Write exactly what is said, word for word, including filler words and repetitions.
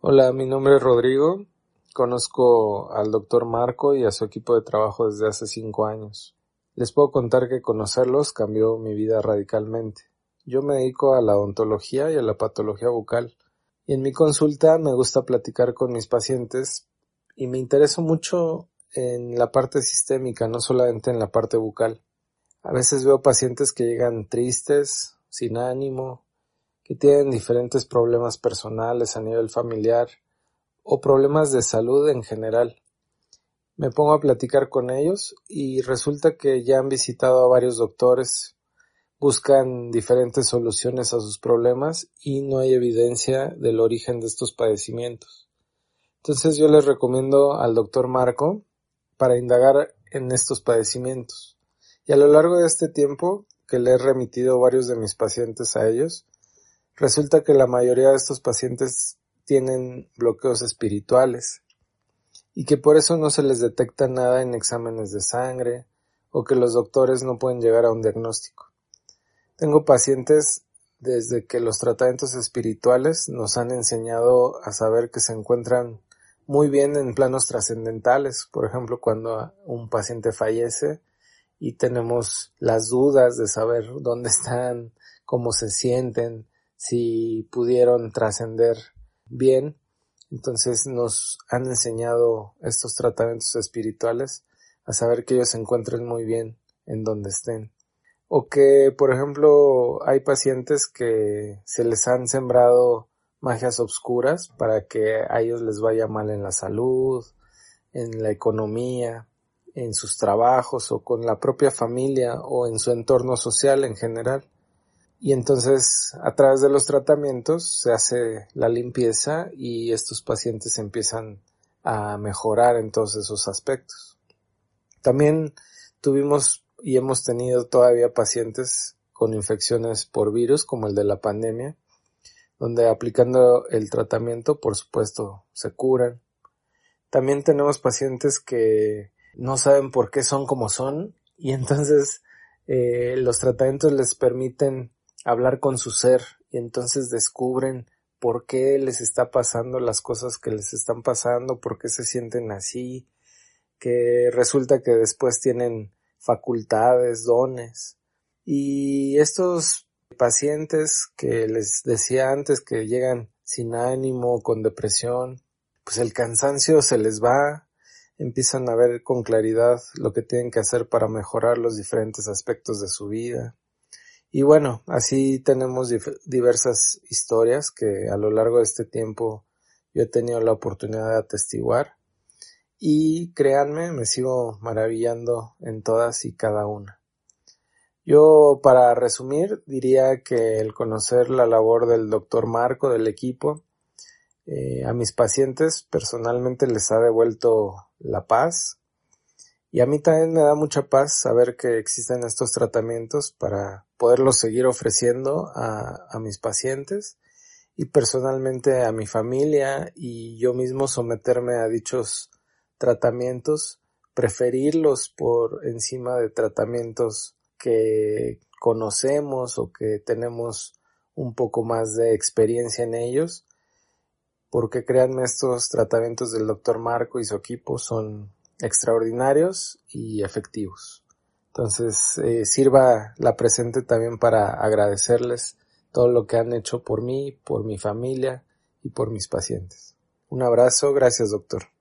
Hola, mi nombre es Rodrigo. Conozco al doctor Marco y a su equipo de trabajo desde hace cinco años. Les puedo contar que conocerlos cambió mi vida radicalmente. Yo me dedico a la odontología y a la patología bucal. Y en mi consulta me gusta platicar con mis pacientes y me intereso mucho en la parte sistémica, no solamente en la parte bucal. A veces veo pacientes que llegan tristes, sin ánimo, que tienen diferentes problemas personales a nivel familiar o problemas de salud en general. Me pongo a platicar con ellos y resulta que ya han visitado a varios doctores, buscan diferentes soluciones a sus problemas y no hay evidencia del origen de estos padecimientos. Entonces yo les recomiendo al doctor Marco para indagar en estos padecimientos. Y a lo largo de este tiempo que le he remitido varios de mis pacientes a ellos, resulta que la mayoría de estos pacientes tienen bloqueos espirituales y que por eso no se les detecta nada en exámenes de sangre o que los doctores no pueden llegar a un diagnóstico. Tengo pacientes desde que los tratamientos espirituales nos han enseñado a saber que se encuentran muy bien en planos trascendentales, por ejemplo cuando un paciente fallece y tenemos las dudas de saber dónde están, cómo se sienten, si pudieron trascender bien. Entonces nos han enseñado estos tratamientos espirituales a saber que ellos se encuentren muy bien en donde estén. O que, por ejemplo, hay pacientes que se les han sembrado magias obscuras para que a ellos les vaya mal en la salud, en la economía, en sus trabajos o con la propia familia o en su entorno social en general. Y entonces a través de los tratamientos se hace la limpieza y estos pacientes empiezan a mejorar en todos esos aspectos. También tuvimos y hemos tenido todavía pacientes con infecciones por virus como el de la pandemia, donde aplicando el tratamiento por supuesto se curan. También tenemos pacientes que no saben por qué son como son y entonces eh, los tratamientos les permiten hablar con su ser y entonces descubren por qué les está pasando las cosas que les están pasando, por qué se sienten así, que resulta que después tienen facultades, dones. Y estos pacientes que les decía antes que llegan sin ánimo, con depresión, pues el cansancio se les va, empiezan a ver con claridad lo que tienen que hacer para mejorar los diferentes aspectos de su vida. Y bueno, así tenemos dif- diversas historias que a lo largo de este tiempo yo he tenido la oportunidad de atestiguar y créanme, me sigo maravillando en todas y cada una. Yo, para resumir, diría que el conocer la labor del doctor Marco, del equipo, eh, a mis pacientes personalmente les ha devuelto la paz. Y a mí también me da mucha paz saber que existen estos tratamientos para poderlos seguir ofreciendo a, a mis pacientes y personalmente a mi familia y yo mismo someterme a dichos tratamientos, preferirlos por encima de tratamientos que conocemos o que tenemos un poco más de experiencia en ellos, porque créanme, estos tratamientos del doctor Marco y su equipo son extraordinarios y efectivos. Entonces, eh, sirva la presente también para agradecerles todo lo que han hecho por mí, por mi familia y por mis pacientes. Un abrazo, gracias doctor.